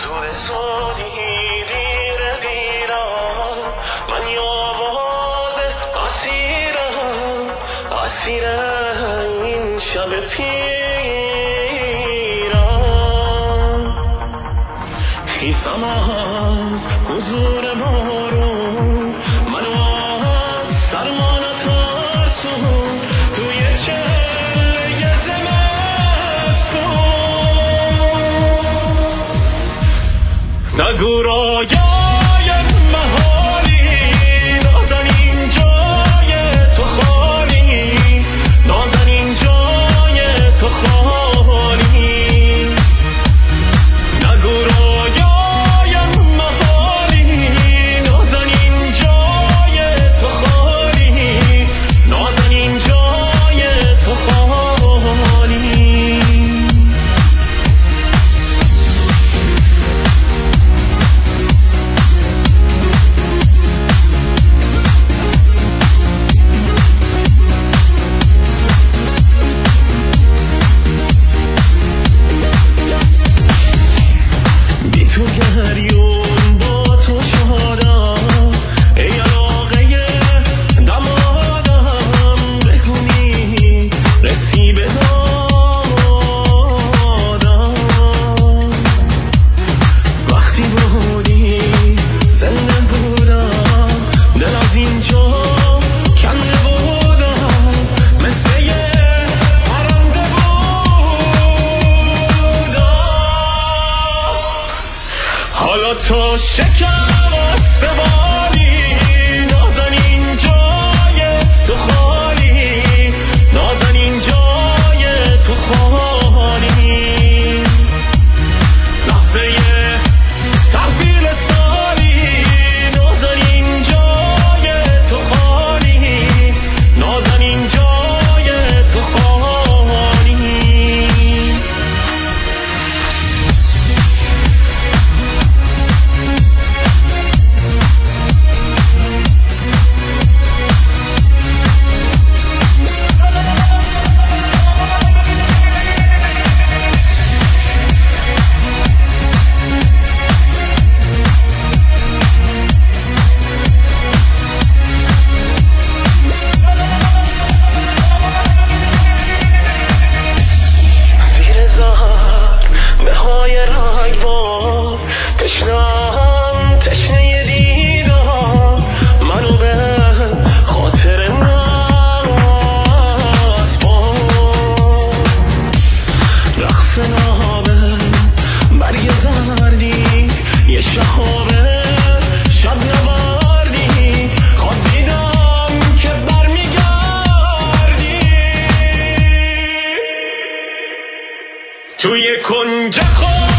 زود زودی دیر دیرم من آواز اسیر این شب پیرم خیسم از حضور بارون منو از سرما نترسون توی چله زمستون نگو رایای مهالی نازنین جای تو خالی نازنین جای تو خالی نگو رایای مهالی نازنین جای تو خالی نازنین جای تو خالی حالا تو شکست بالی نازنین جای تو خالی نازنین جای تو خالی لحظه تحویل سالی نازنین جای تو خالی نازنین جای تو خالی تشنه دیدار منو به خاطر نسپار رقص نابه برگ زردی یه شهابه شب نواردی خواب دیدم که برمیگردی توی کنج خواب